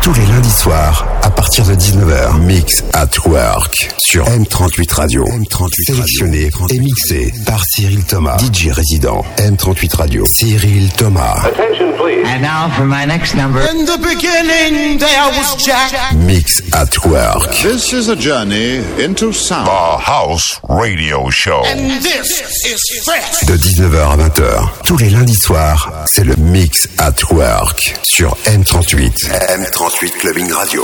Tous les lundis soirs, à partir de 19h, Mix at Work sur M38 Radio. Sélectionné et mixé par Cyril Thomas, DJ résident M38 Radio. Cyril Thomas. Attention please. And now for my next number. In the beginning there was Jack. Mix at Work. This is a journey into sound. The House Radio Show. And this is fresh. De 19h à 20h, tous les lundis soirs, c'est le Mix at Work sur M38. M38 Clubbing Radio.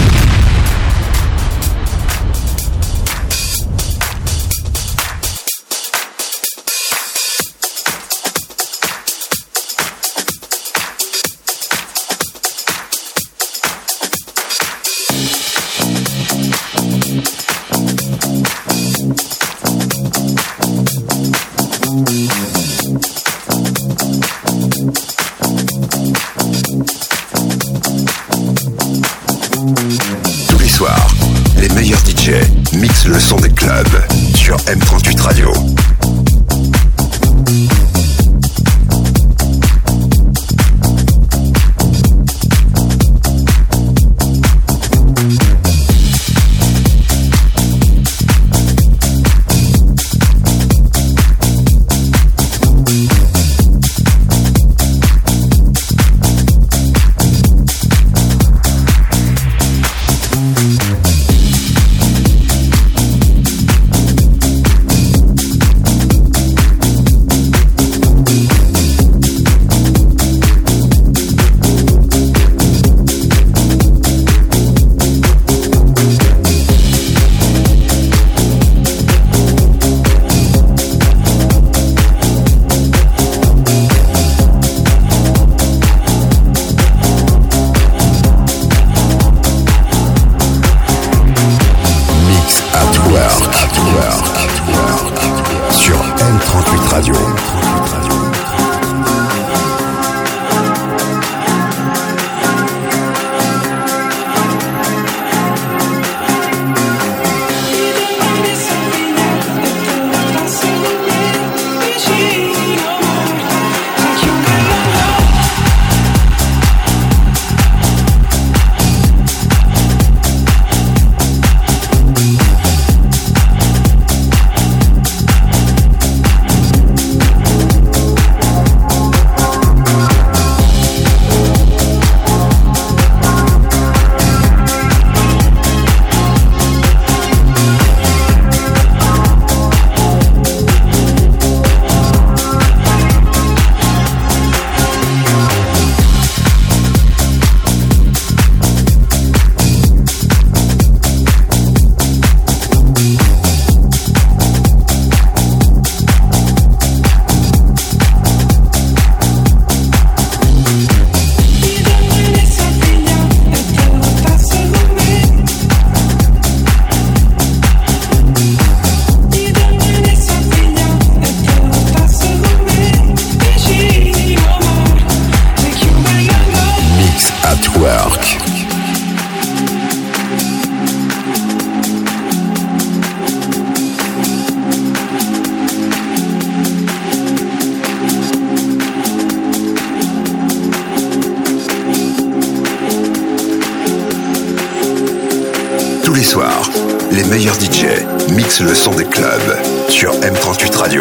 Tous les soirs, les meilleurs DJ mixent le son des clubs sur M38 Radio. Tous les soirs, les meilleurs DJ mixent le son des clubs sur M38 Radio.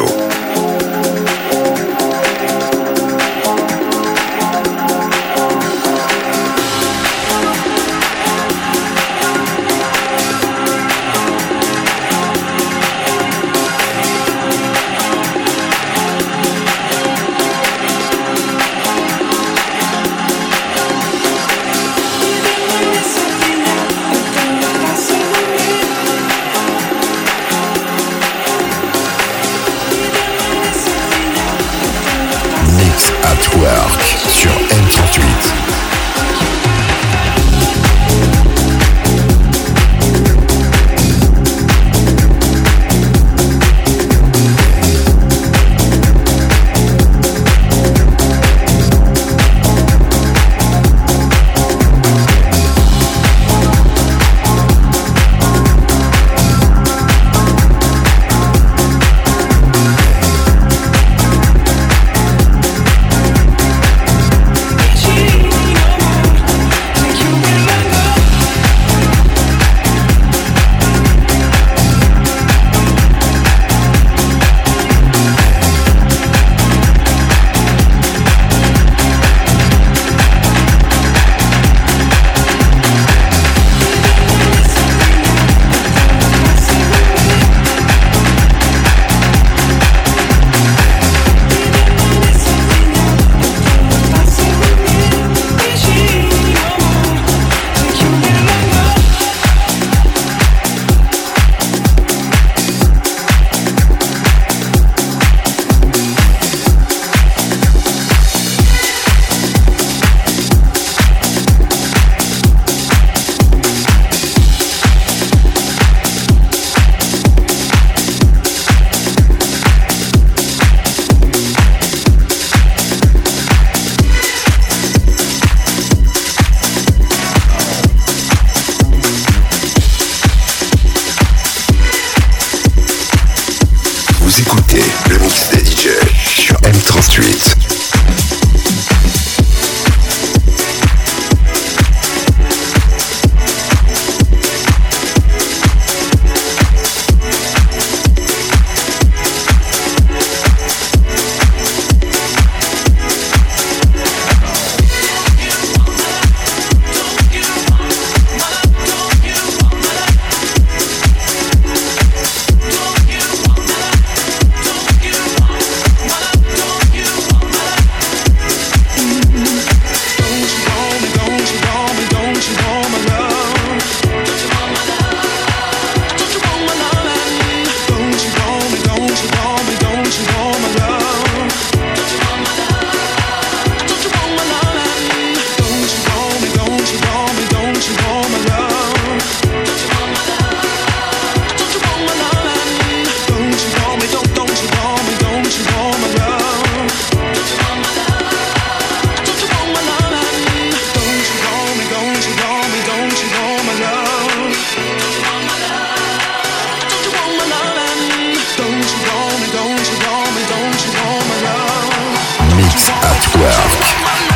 at Work.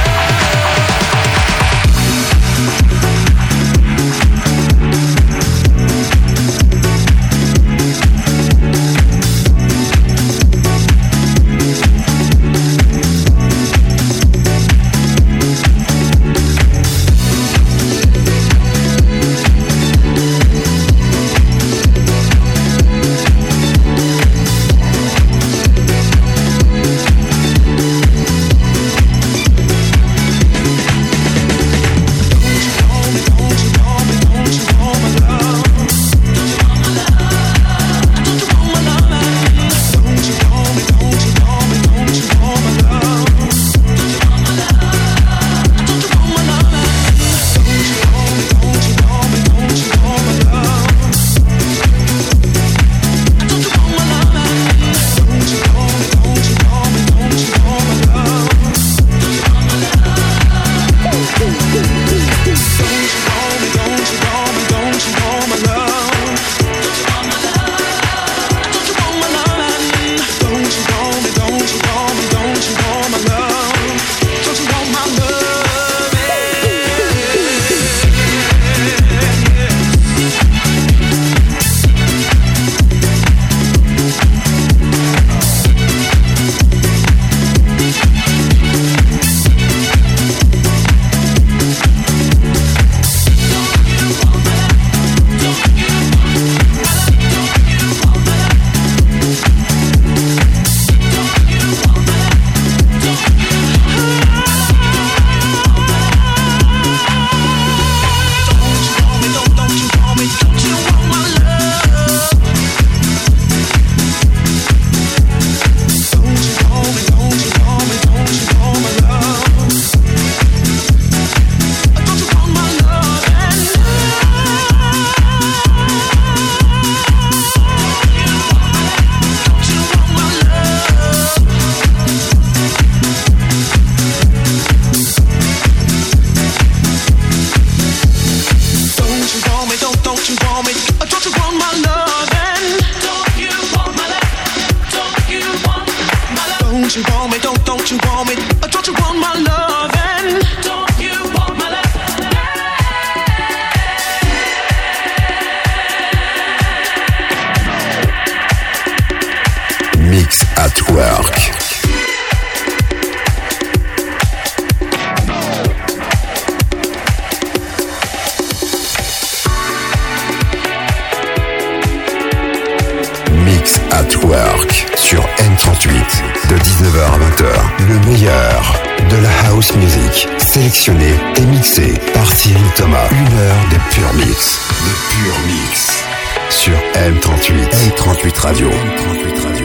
Sélectionné et mixé par Cyril Thomas. 1 heure de pur mix. De pur mix. Sur M38. M38 Radio. M38 Radio.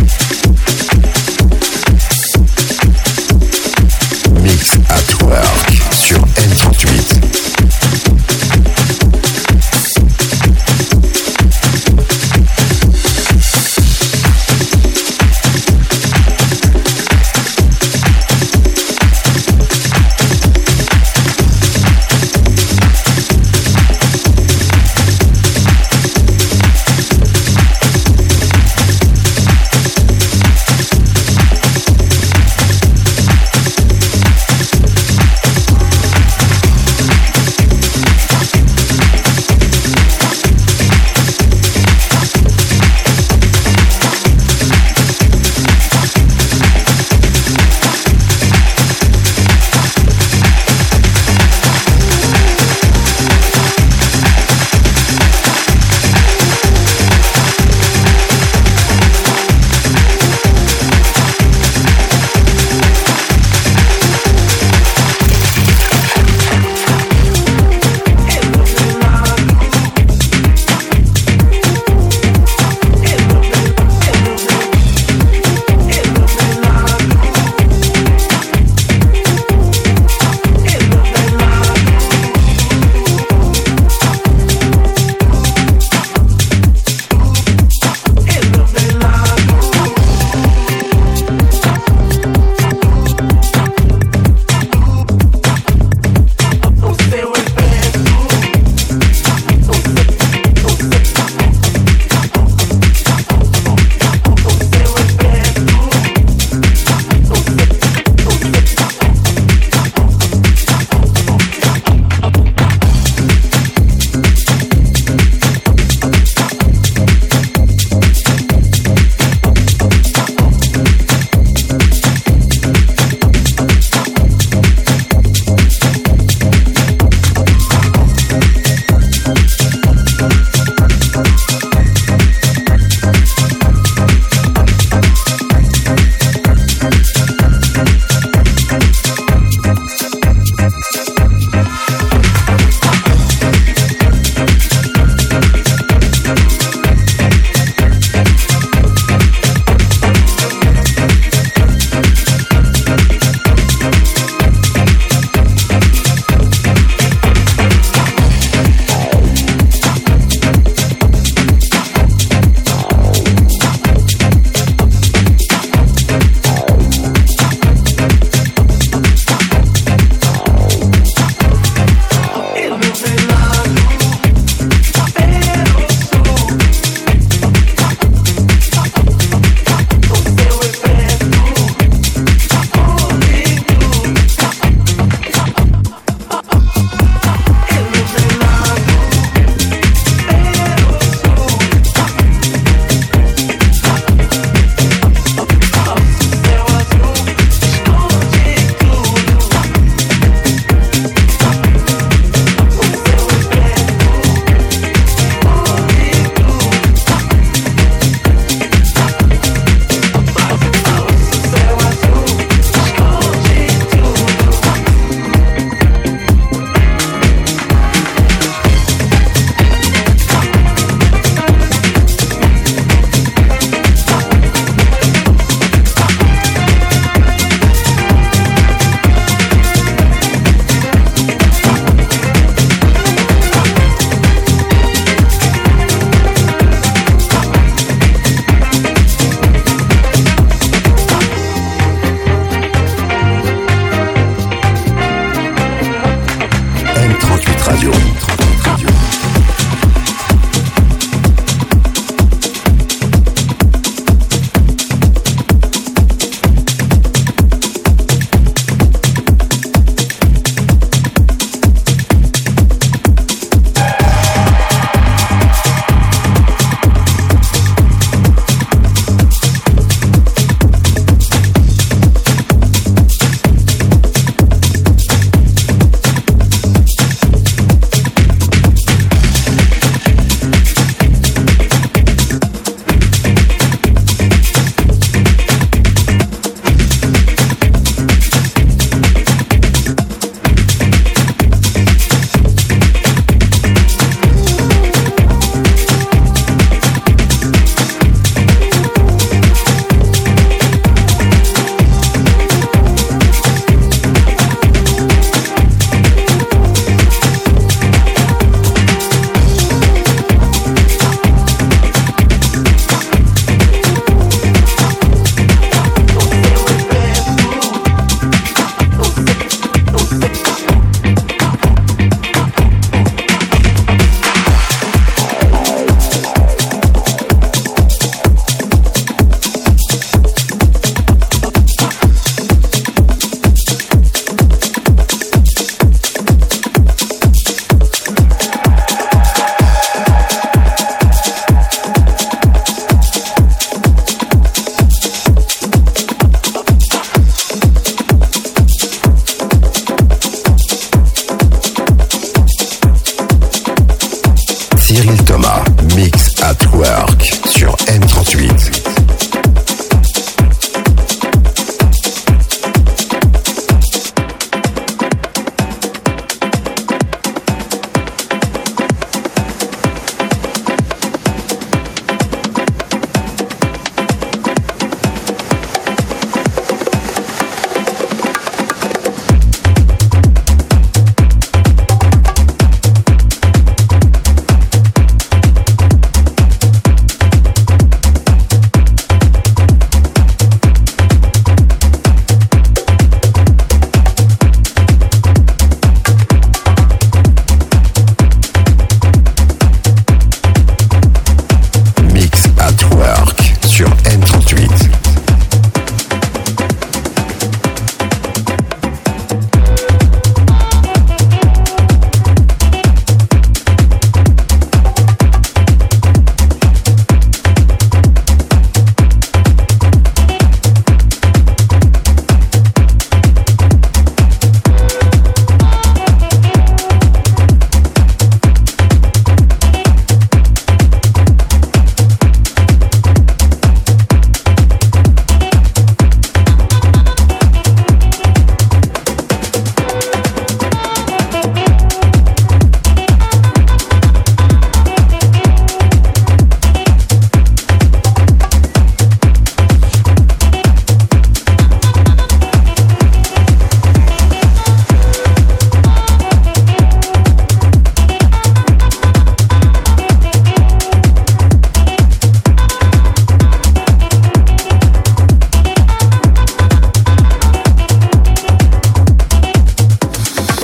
Mix at Work. sur M38.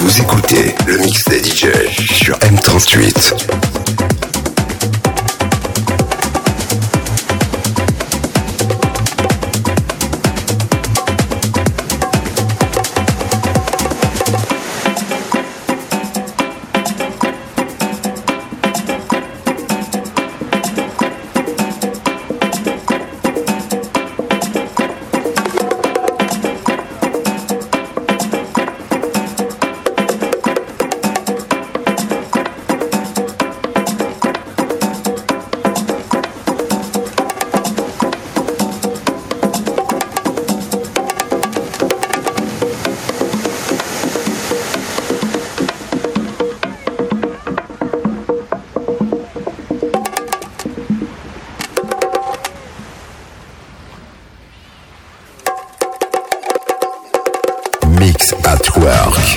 Vous écoutez le mix des DJ sur M38. Mix at Work.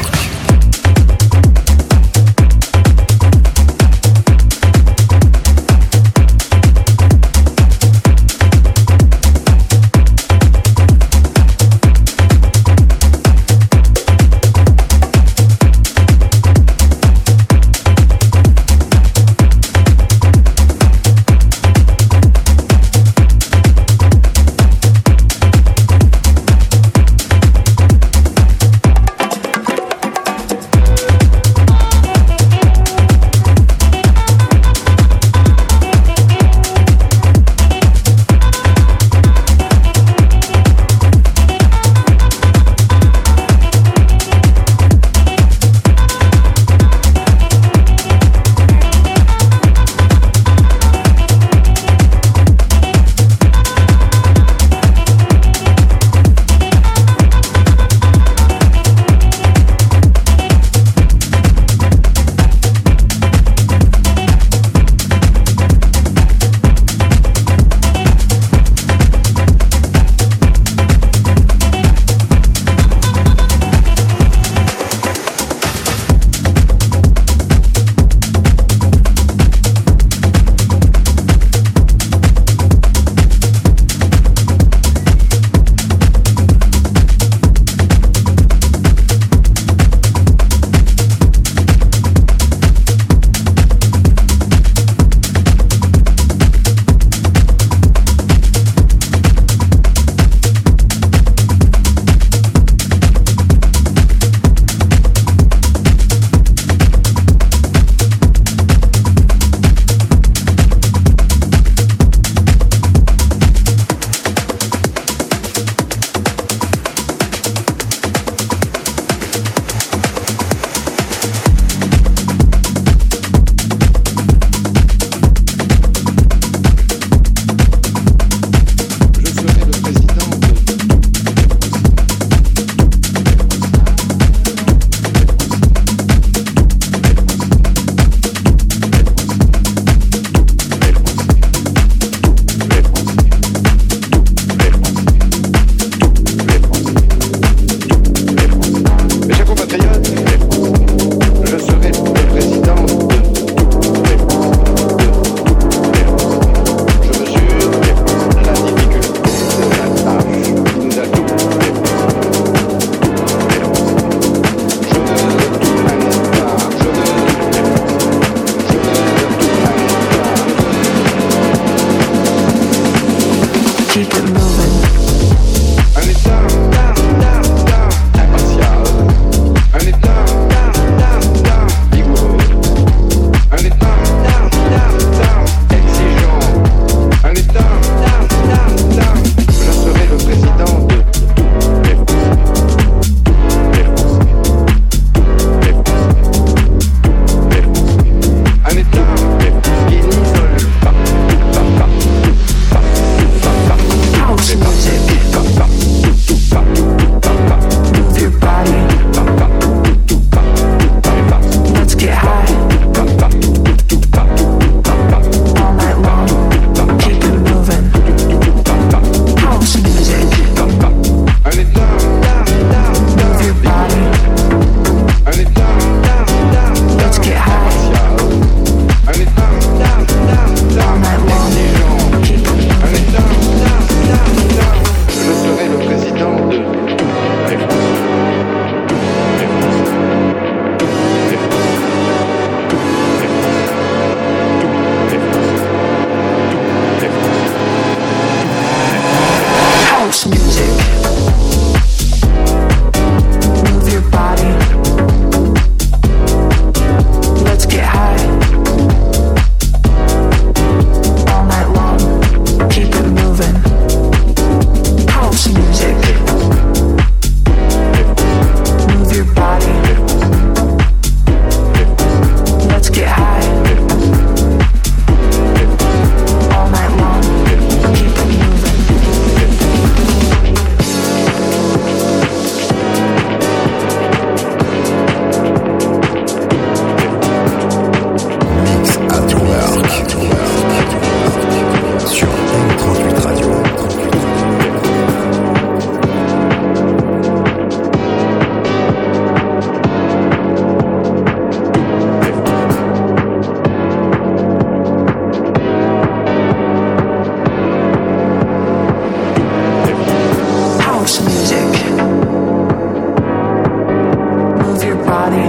body.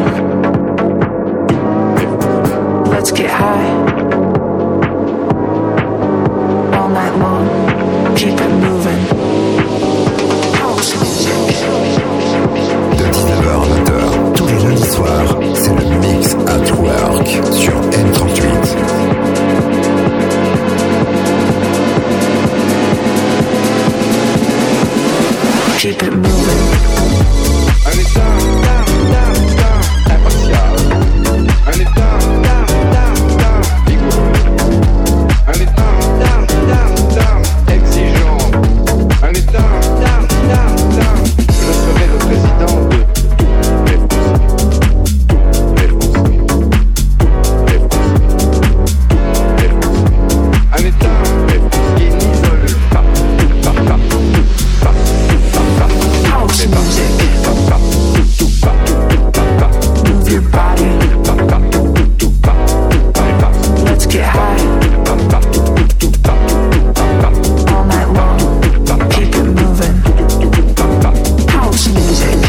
Let's get high. All night long, keep it moving. House music. De 19h à 20h, tous les lundis soirs, c'est le Mix at Work sur M38. Keep it moving. Un état impartial. Un état vigoureux. Un état exigeant. Un état je serai le président de tous les Français. Un état qui n'isole pas. House music. Move your body. Let's get high. All night long, keep it moving. House music.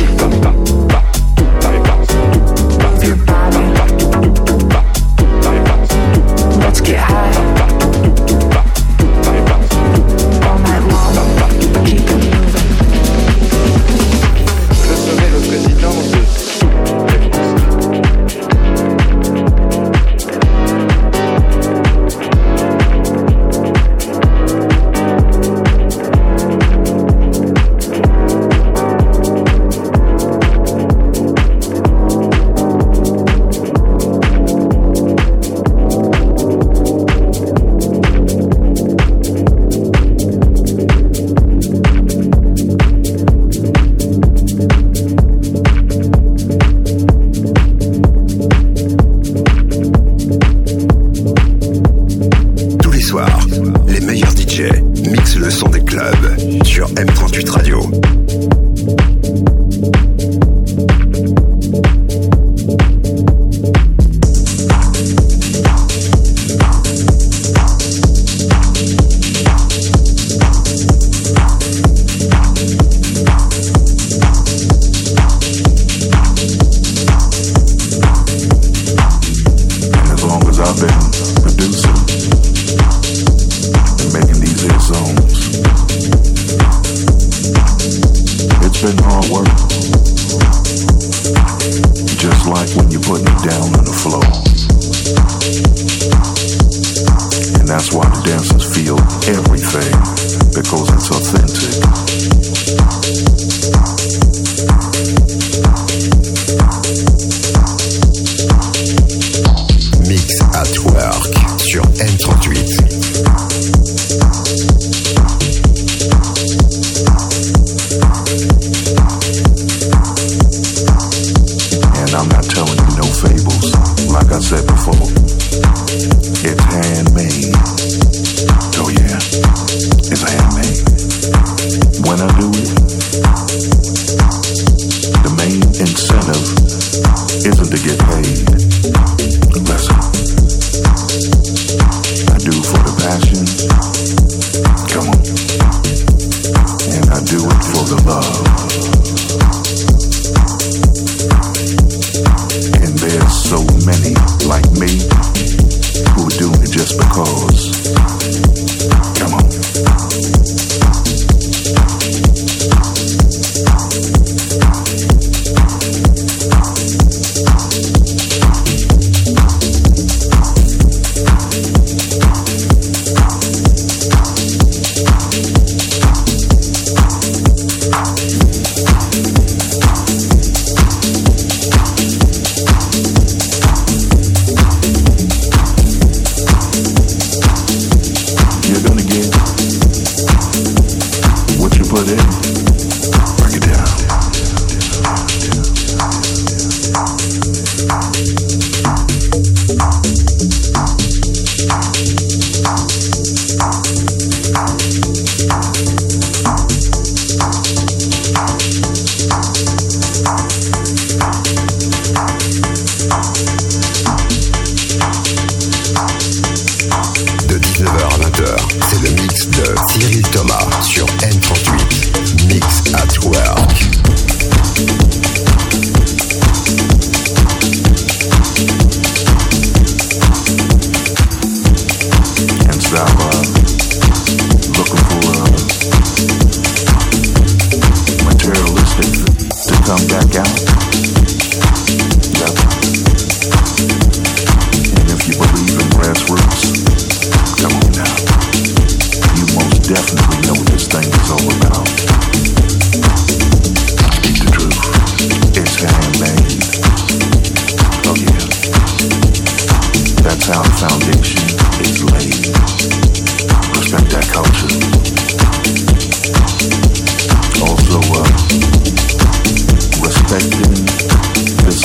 Move your body. Let's get high. All night long, keep it moving. Je serai le président de tous les Tous les soirs, les meilleurs DJ mixent le son des clubs sur M38 Radio. As long as I've been producing and making these hit songs, it's been hard work. Just like when you're putting it down on the floor. And that's why the dancers feel everything, because it's authentic. Mix at Work sur M38. And I'm not telling you no fables. Like I said before, it's handmade. Oh yeah, it's handmade. When I do it, the main incentive isn't to get paid. Listen, I do for the passion. Come on. And I do it for the love. And there's so many like me who are doing it just because. Come on.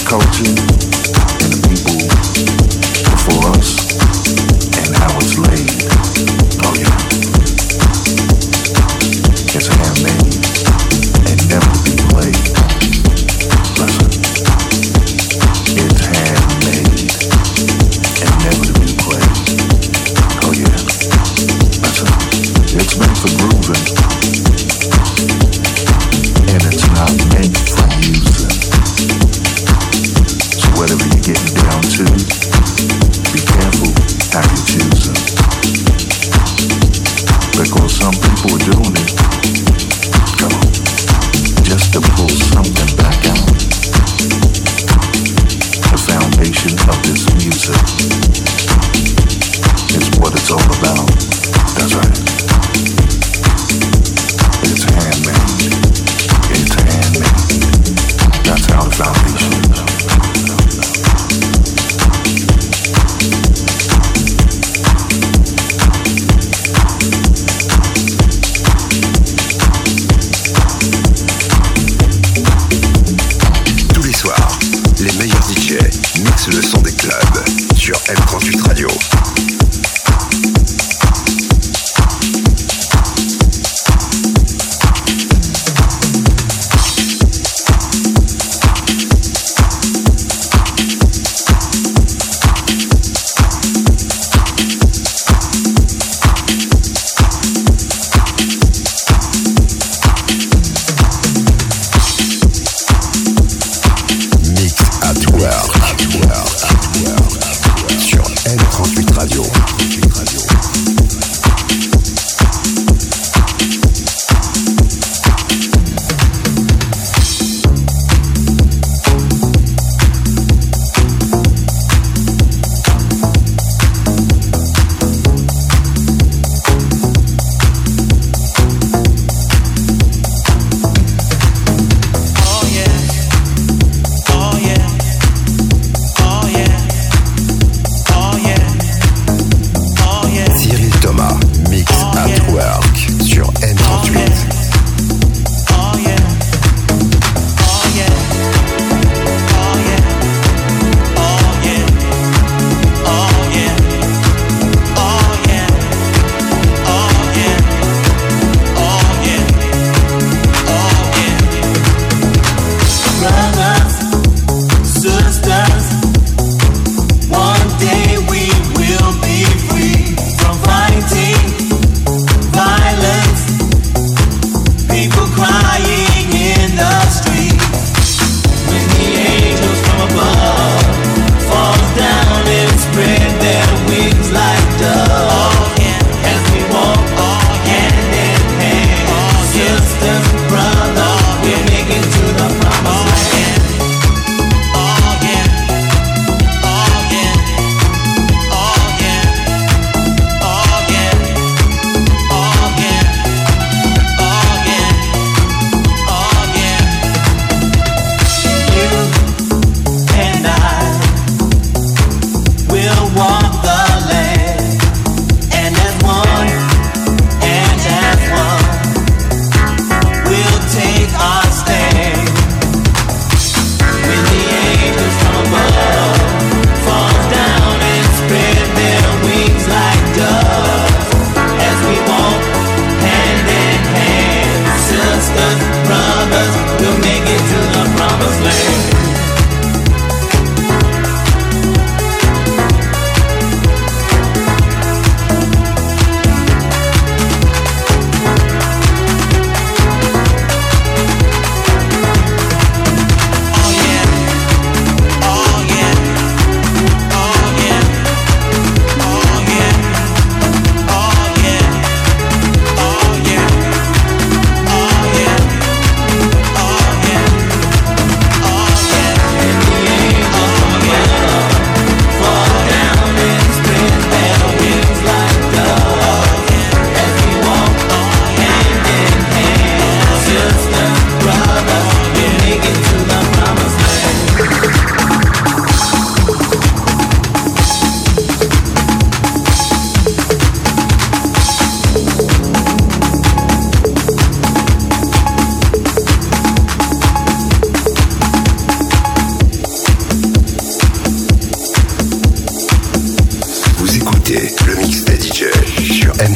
culture and the people before us and how it's laid. Oh yeah. It's handmade and never to be played. Listen. It's handmade and never to be played. Oh yeah. Listen. It's meant for grooving. And it's not meant for using. So whatever you're getting down to, be careful how you choose them. Because some people are doing it, come on, just to pull something back out. The foundation of this music is what it's all about. That's right. It's handmade. It's handmade. That's how the foundation is. Les meilleurs DJ mixent le son des clubs sur M38 Radio. Sur M38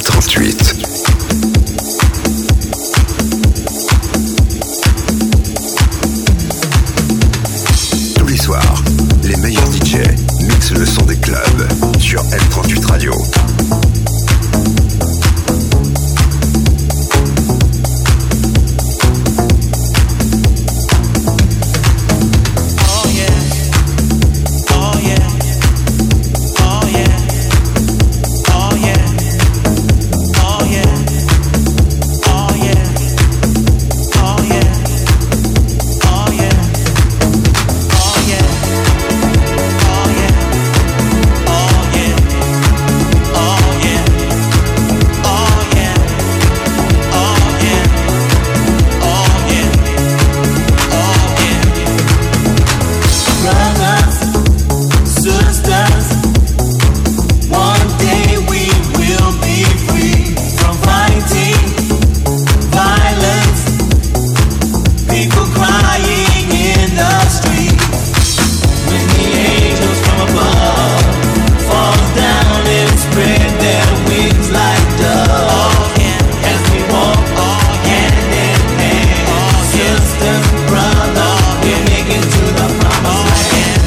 M38. Tous les soirs, les meilleurs DJ mixent le son des clubs sur M38 Radio. Brother, we're making to the promised land.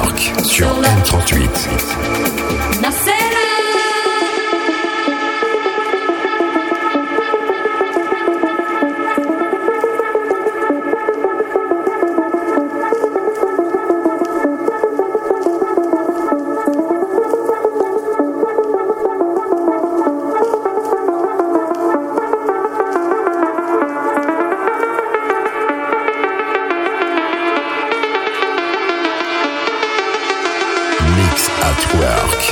Work sur M38. Mix at Work.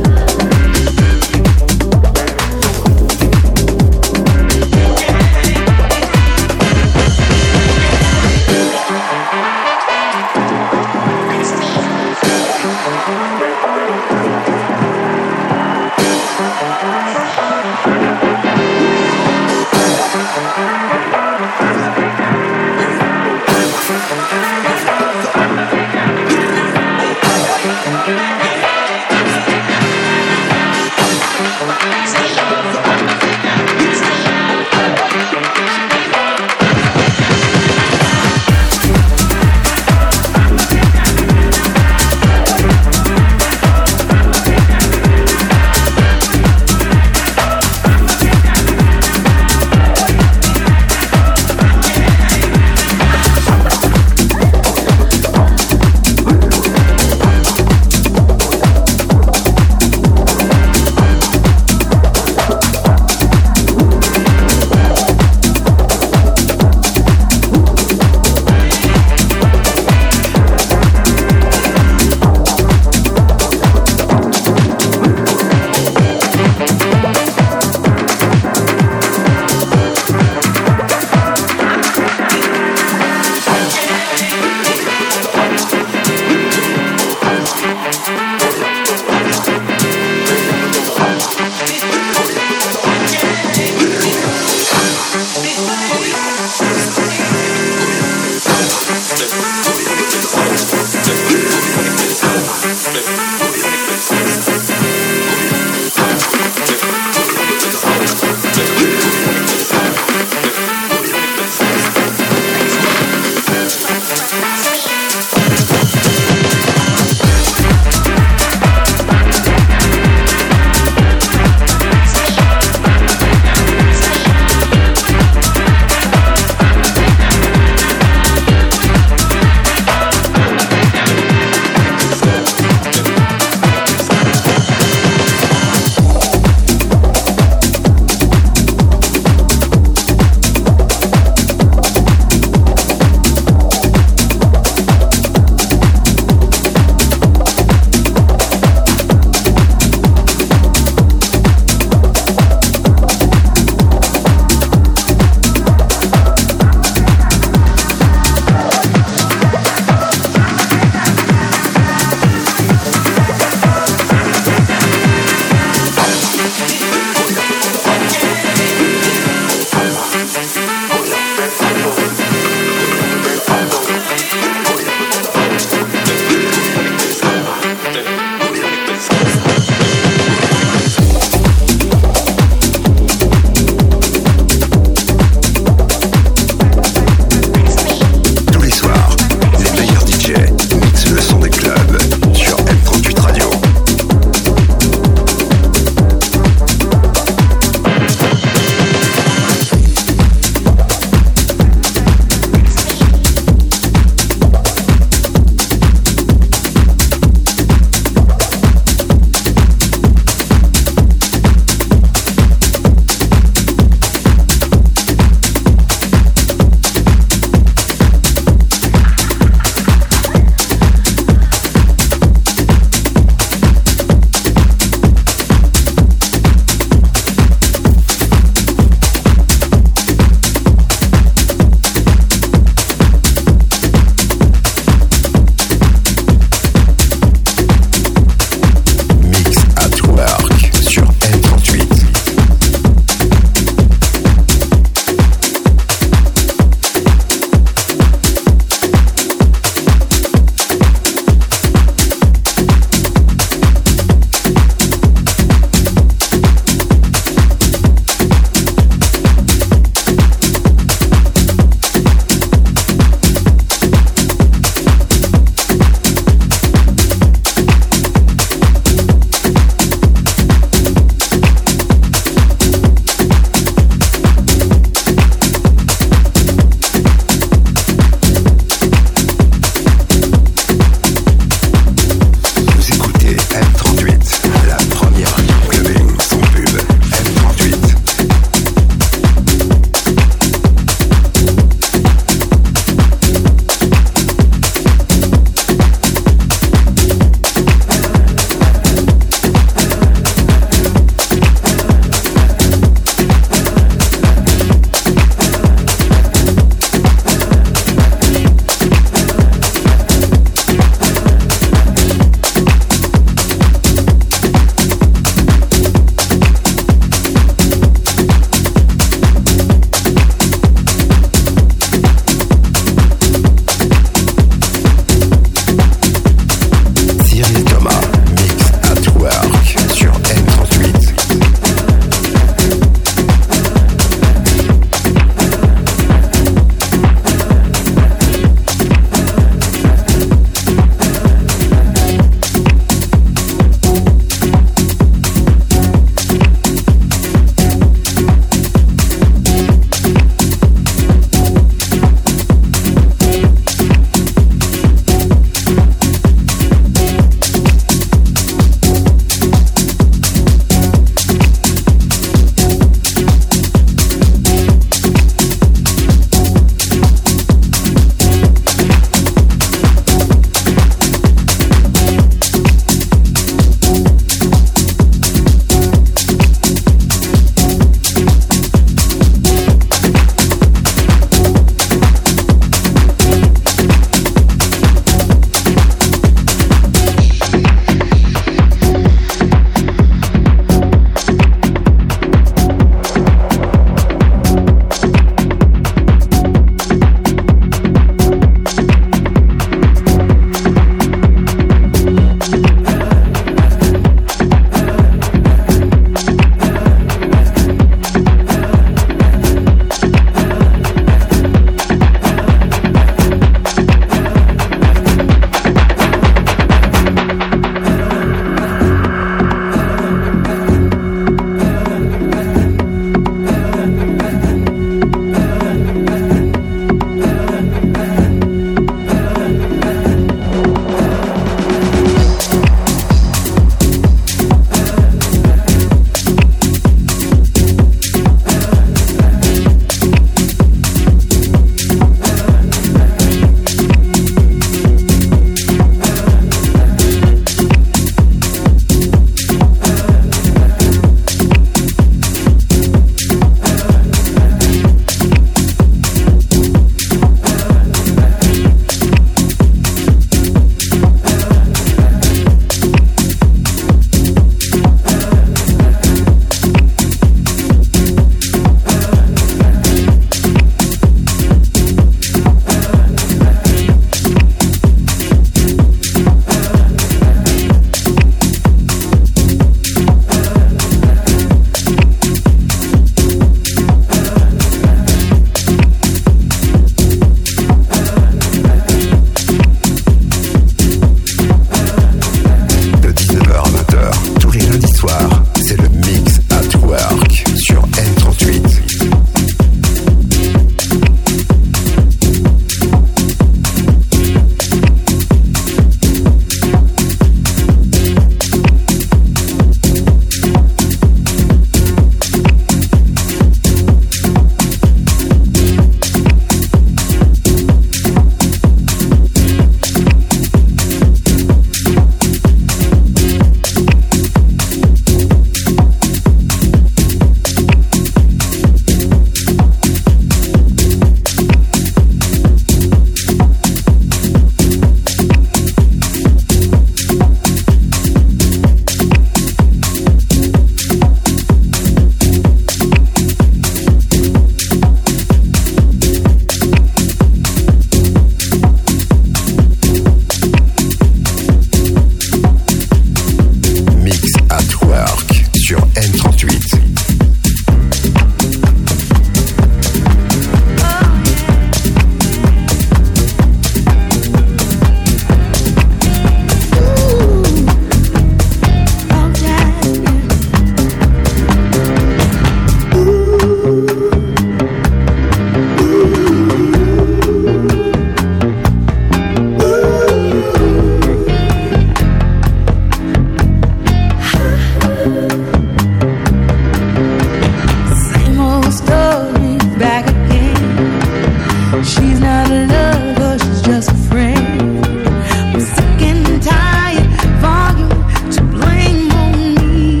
She's not a lover, she's just a friend. I'm sick and tired for you to blame on me.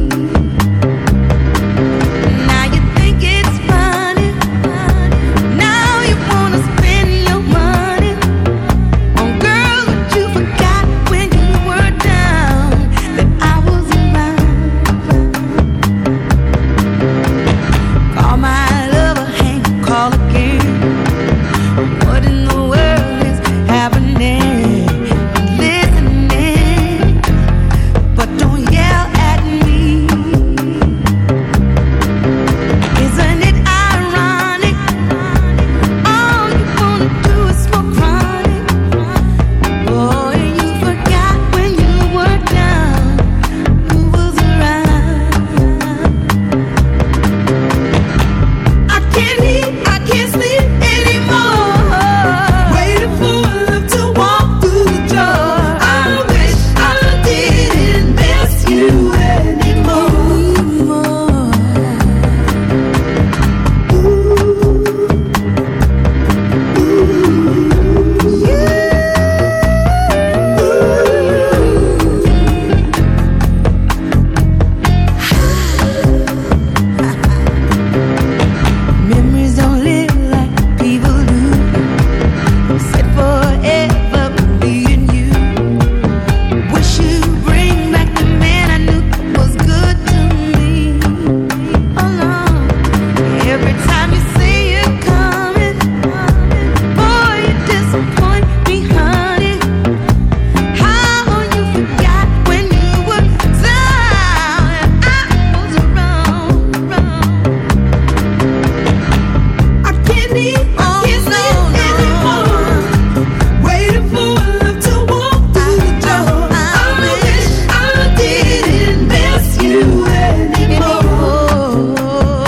Now you think it's funny. Now you wanna spend your money on girls that you forgot when you were down, that I was around. Call my lover, hang, call again. What in the world is happening? Listening, but don't yell at me. Isn't it ironic? All you wanna do is smoke chronic. Boy, you forgot when you were down, who was around. I can't eat, I can't sleep anymore. Waiting for love to walk through the door. I wish I didn't miss you anymore. Memories don't live like people do. Said forever being you. Wish you bring back the man I knew was good to me. Oh no, every time you say you're coming, boy, you disappoint me, honey. How you forgot when you were down and I was around. I can't eat, I can't sleep anymore. Waiting for love to walk through the door. I wish I didn't miss you anymore.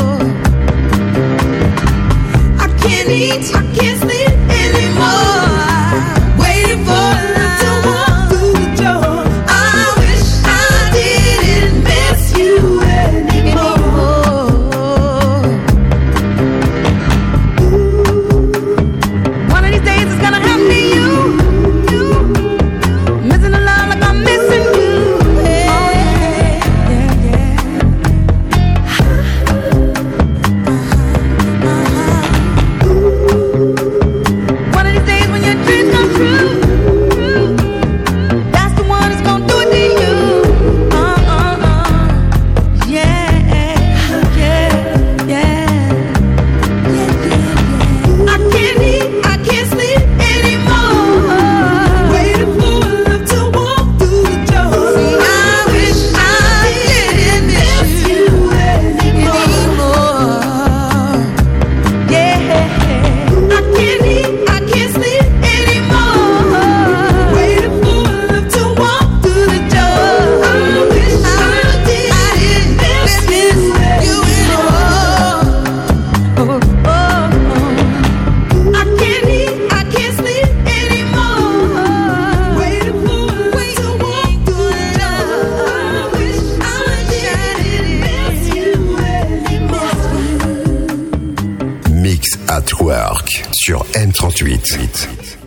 I can't eat, I can't sleep anymore. Waiting for love to walk through the door. I wish I didn't miss you anymore. One of these days it's gonna happen to you. Missing the love like I'm missing you. One of these days when your dreams come true, that's the one that's gonna do it to you. Yeah. I can't eat, I can't sleep anymore. Waiting for love to walk through the door. I wish I didn't miss you anymore. Yeah. I can't eat, I can't sleep anymore. Waiting for love to walk through the door. I wish I didn't miss you anymore. I can't eat, I can't sleep anymore. Waiting for love to walk through the door. I wish I didn't miss you anymore. Mix at Work sur M38.